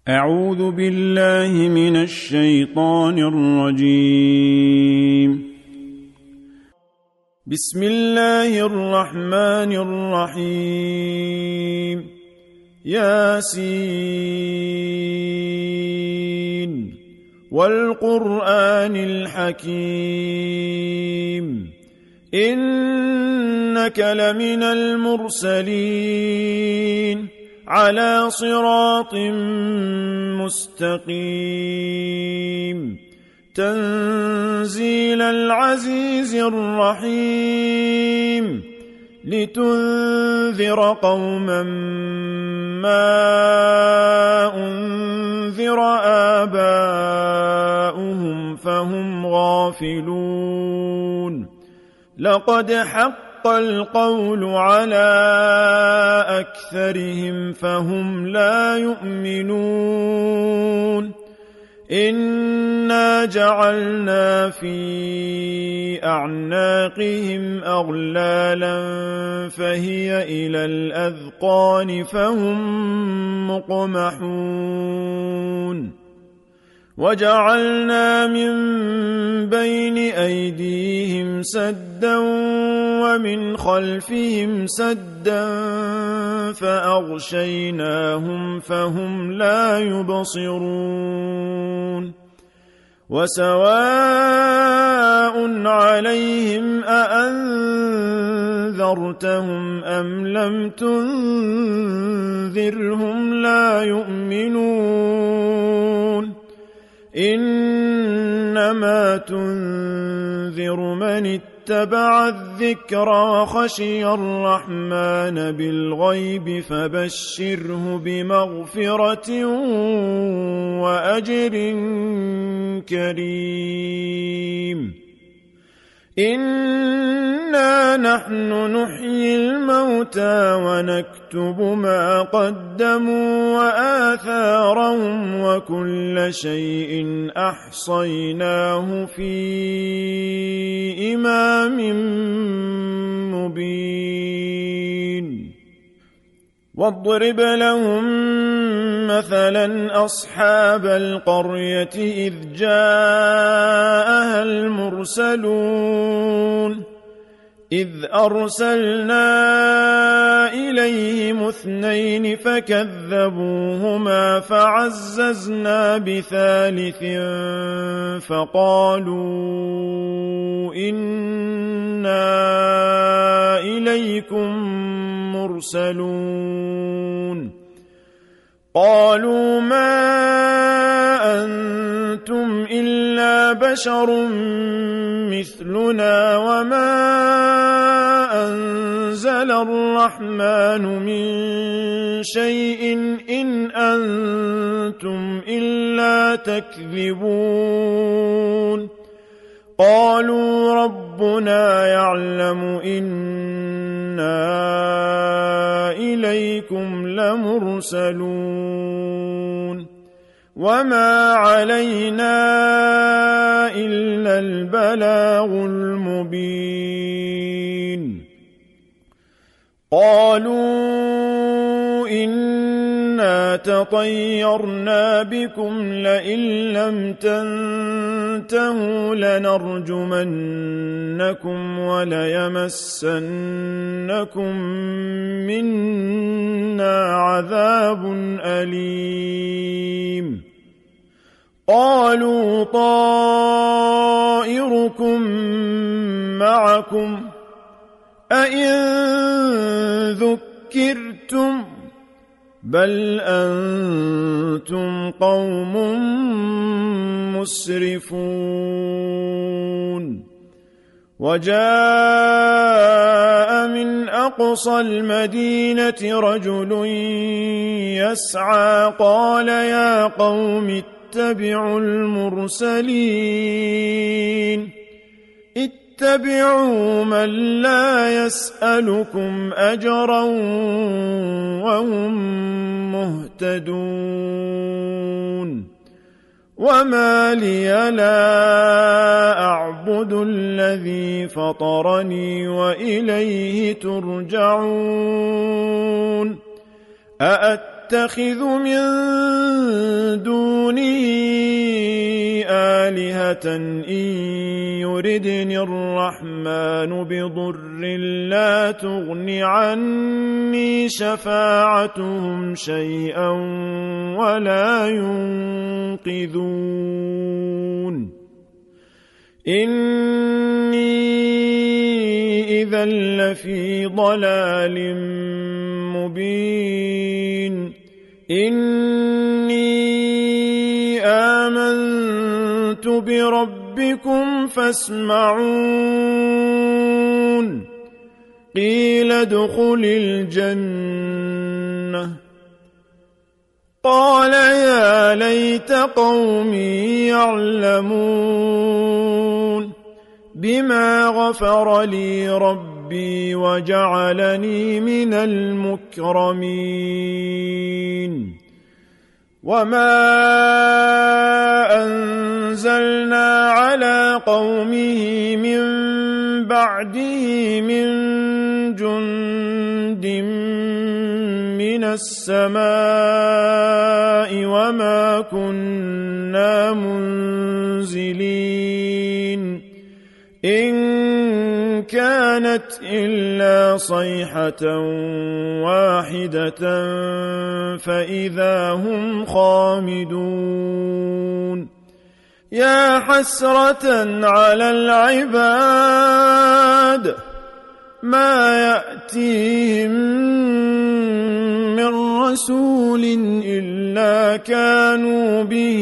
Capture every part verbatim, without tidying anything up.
أعوذ بالله من الشيطان الرجيم. بسم الله الرحمن الرحيم. ياسين والقرآن الحكيم إنك لمن المرسلين على صراط مستقيم تنزيل العزيز الرحيم لتنذر قوما ما أنذر آباؤهم فهم غافلون. لقد حق القول على أكثرهم فهم لا يؤمنون. إنا جعلنا في أعناقهم أغلالا فهي إلى الأذقان فهم مقمحون. وجعلنا من بين أيديهم سدا ومن خلفهم سدا فأغشيناهم فهم لا يبصرون. وسواء عليهم أأنذرتهم أم لم تنذرهم لا يؤمنون. إنما تنذر من اتبع الذكر وخشي الرحمن بالغيب فبشره بمغفرة وأجر كريم. إنا نحن نحيي الموتى ونكتب ما قدموا وآثارهم وكل شيء أحصيناه في إمام مبين. واضرب لهم مثلا أصحاب القرية إذ جاءها المرسلون إذ أرسلنا إليهم اثنين فكذبوهما فعززنا بثالث فقالوا إنا إليكم مرسلون. قالوا ما أنتم إلا بشر مثلنا وما أنزل الرحمن من شيء إن أنتم إلا تكذبون. قالوا ربنا يعلم إنا إليكم لمرسلون وما علينا إلا البلاغ المبين. قالوا إنا تطيرنا بكم لئن لم تنتهوا لنرجمنكم وليمسنكم منا عذاب أليم. قالوا طائركم معكم أئن ذكرتم بل أنتم قوم مسرفون. وجاء من أقصى المدينة رجل يسعى قال يا قوم اتبعوا المرسلين اتبعوا من لا يسألكم أجرا وهم مهتدون. وما لي لا أعبد الذي فطرني وإليه ترجعون. أأتخذ أتخذ من دونه آلهة إن يردني الرحمن بضر لا تغن عني شفاعتهم شيئا ولا ينقذون إني إذا لفي ضلال مبين إني آمنت بربكم فاسمعون قيل ادخل الجنة قال يا ليت قومي يعلمون بما غفر لي ربي وجعلني من المكرمين وما أنزلنا على قومه من بعده من جند من السماء وما كنا منزلين إن كانت إلا صيحة واحدة فإذا هم خامدون يا حسرة على العباد ما يأتيهم من رسول إلا كانوا به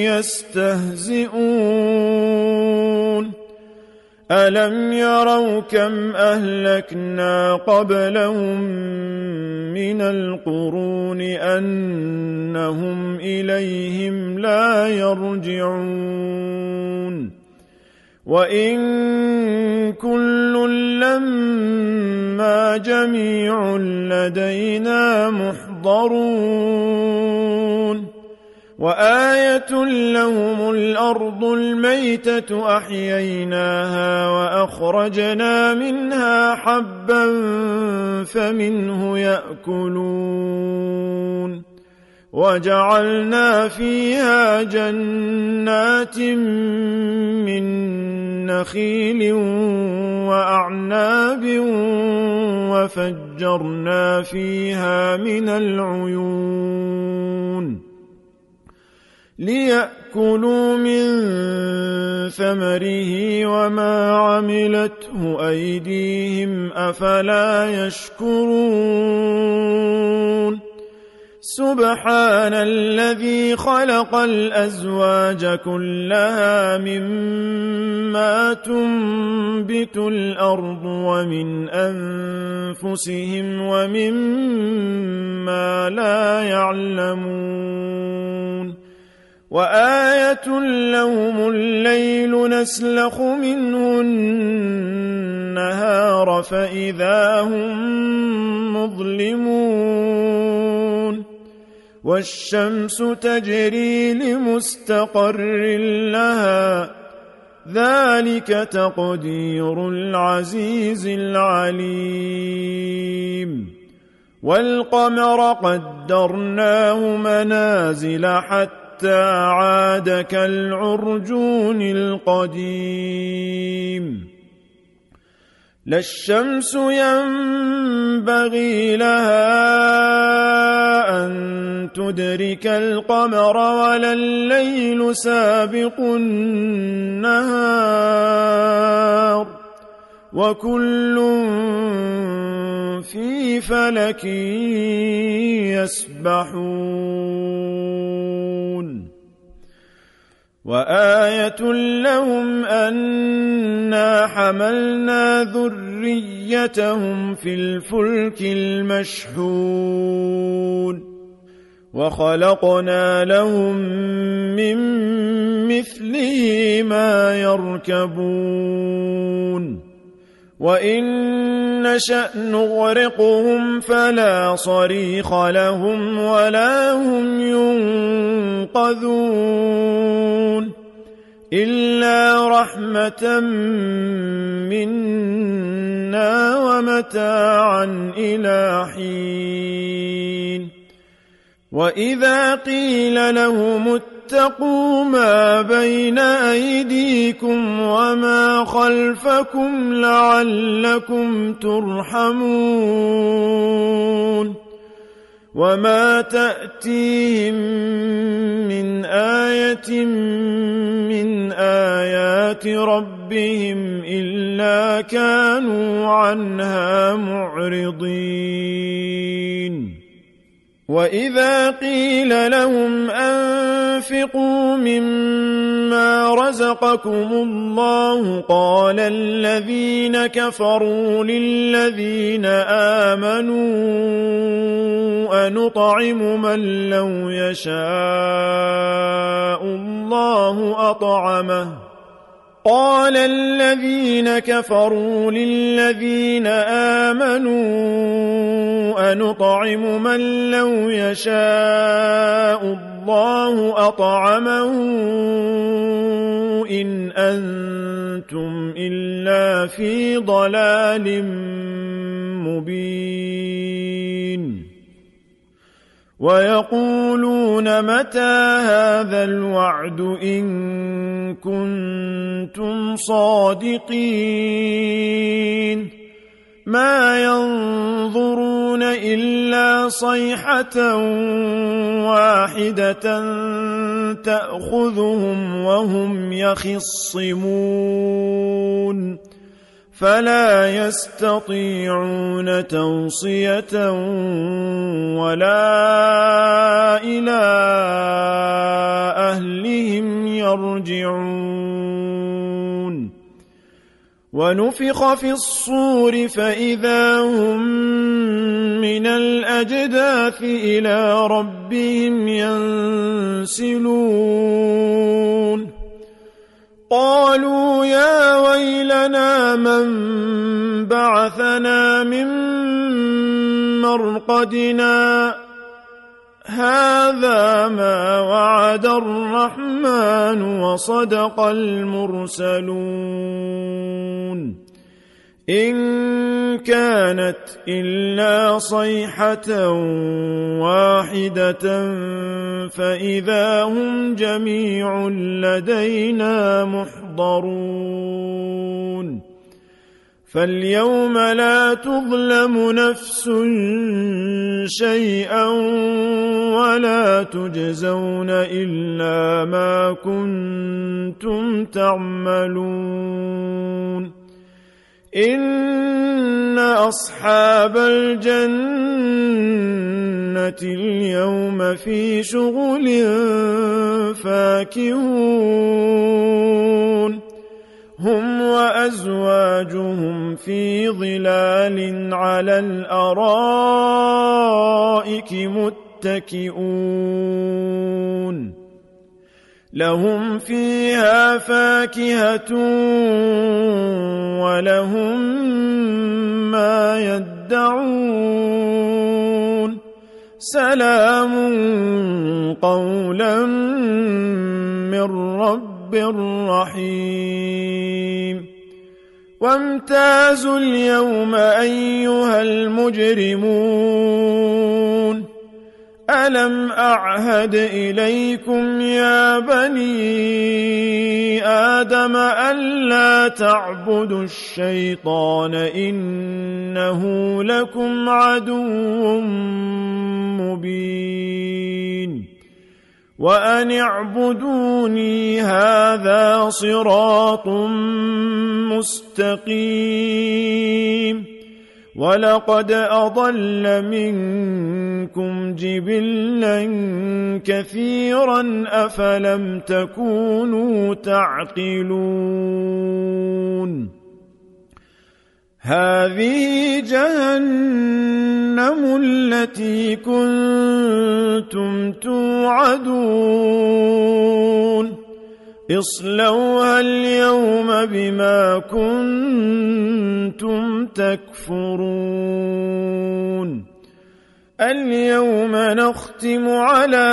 يستهزئون ألم يروا كم أهلكنا قبلهم من القرون أنهم إليهم لا يرجعون وإن كل لما جميع لدينا محضرون وآية لهم الأرض الميتة أحييناها وأخرجنا منها حبا فمنه يأكلون وجعلنا فيها جنات من نخيل وأعناب وفجرنا فيها من العيون ليأكلوا من ثمره وما عملته أيديهم أفلا يشكرون سبحان الذي خلق الأزواج كلها مما تنبت الأرض ومن أنفسهم ومما لا يعلمون وآية لهم الليل نسلخ منه النهار فإذا هم مظلمون والشمس تجري لمستقر لها ذلك تقدير العزيز العليم والقمر قدرناه منازل حتى عاد كالعرجون القديم لا الشمس ينبغي لها أن تدرك القمر ولا الليل سابق النهار وكل في فلك يسبحون وآية لهم أنا حملنا ذريتهم في الفلك المشحون وخلقنا لهم من مثله ما يركبون وإن نشأ نغرقهم فلا صريخ لهم ولا هم ينقذون إلا رحمة منا ومتاعا إلى حين وإذا قيل لهم اتقوا ما بين أيديكم وما خلفكم لعلكم ترحمون وما تأتيهم من آية من آيات ربهم إلا كانوا عنها معرضين وإذا قيل لهم أنفقوا مما رزقكم الله قال الذين كفروا للذين آمنوا أنطعم من لو يشاء الله أطعمه قال الذين كفروا للذين آمنوا أنطعم من لو يشاء الله أطعمه إن أنتم إلا في ضلال مبين ويقولون متى هذا الوعد إن كنتم صادقين ما ينظرون إلا صيحة واحدة تأخذهم وهم يخصمون فلا يستطيعون توصية ولا إلى أهلهم يرجعون ونفخ في الصور فإذا هم من الأجداث إلى ربهم ينسلون قالوا يا ويلنا من بعثنا من مرقدنا هذا ما وعد الرحمن وصدق المرسلون إن كانت إلا صيحة واحدة فإذا هم جميع لدينا محضرون فاليوم لا تظلم نفس شيئا ولا تجزون إلا ما كنتم تعملون إن أصحاب الجنة اليوم في شغل فاكهون هم وأزواجهم في ظلال على الأرائك متكئون لهم فيها فاكهة ولهم ما يدعون سلام قولا من رب رحيم وامتازوا اليوم أيها المجرمون ألم أعهد إليكم يا بني آدم ألا تعبدوا الشيطان إنه لكم عدو مبين وأن اعبدوني هذا صراط مستقيم ولقد أضل منكم جبلا كثيرا أفلم تكونوا تعقلون هذه جهنم التي كنتم توعدون اصلوها اليوم بما كنتم تكفرون اليوم نختم على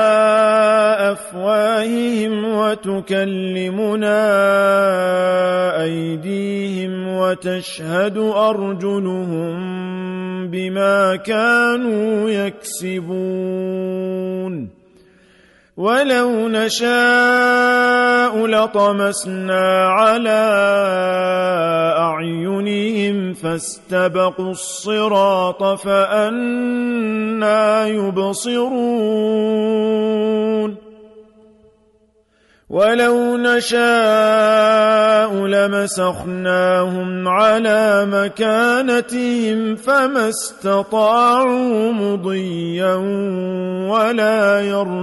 أفواههم وتكلمنا أيديهم وتشهد أرجلهم بما كانوا يكسبون ولو نشاء لطمسنا على أعينهم فاستبقوا الصراط فأنى يبصرون ولو نشاء لمسخناهم على مكانتهم فما استطاعوا مضيا ولا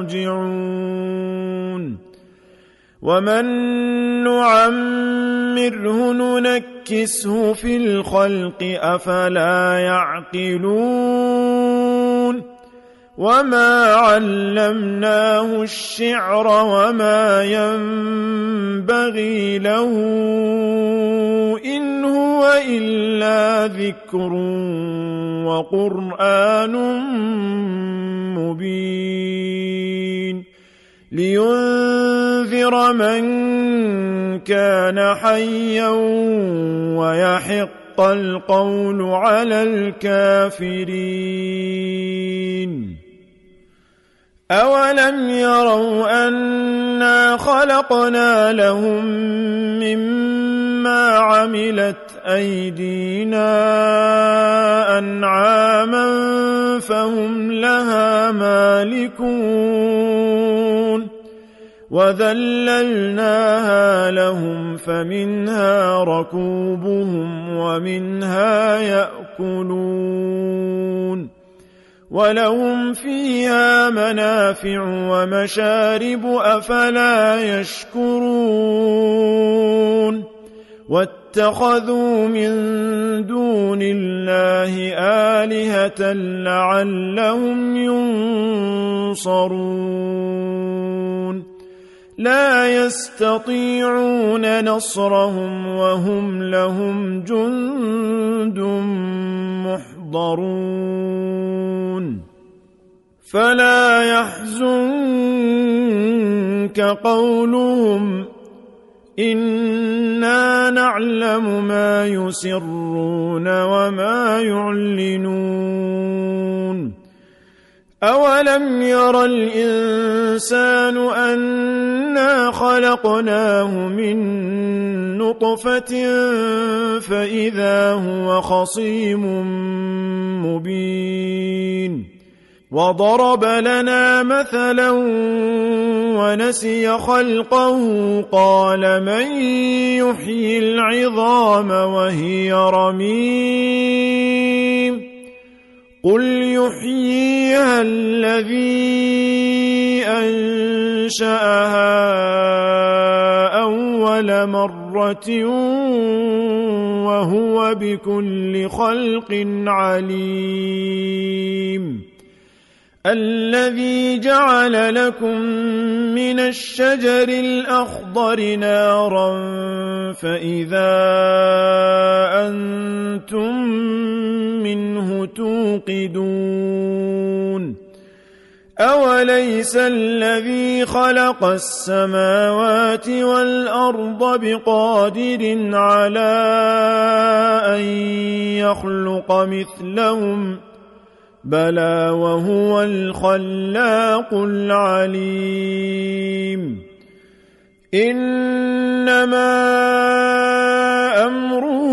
يرجعون ومن نعمره ننكسه في الخلق أفلا يعقلون وما علمناه الشعر وما ينبغي له إن هو إلا ذكر وقرآن مبين لينذر من كان حيا ويحق القول على الكافرين أولم يروا أنا خلقنا لهم مما عملت أيدينا أنعاما فهم لها مالكون وذللناها لهم فمنها ركوبهم ومنها يأكلون ولهم فيها منافع ومشارب أفلا يشكرون واتخذوا من دون الله آلهة لعلهم ينصرون لا يستطيعون نصرهم وهم لهم جند محضرون فلا يحزنك قولهم إنا نعلم ما يسرون وما يعلنون أولم ير الإنسان أنا خلقناه من نطفة فإذا هو خصيم مبين وضرب لنا مثلا ونسي خلقه قال من يحيي العظام وهي رميم قل يحييها الذي أنشأها أول مرة وهو بكل خلق عليم الذي جعل لكم من الشجر الأخضر نارا فإذا أنتم منه توقدون أوليس الذي خلق السماوات والأرض بقادر على أن يخلق مثلهم بلى وهو الخلاق العليم إنما أمره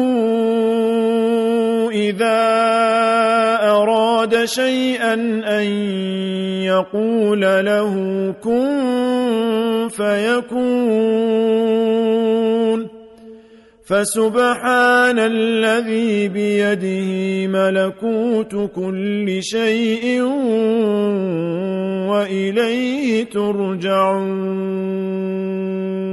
إذا أراد شيئا أن يقول له كن فيكون فسبحان الذي بيده ملكوت كل شيء وإليه ترجعون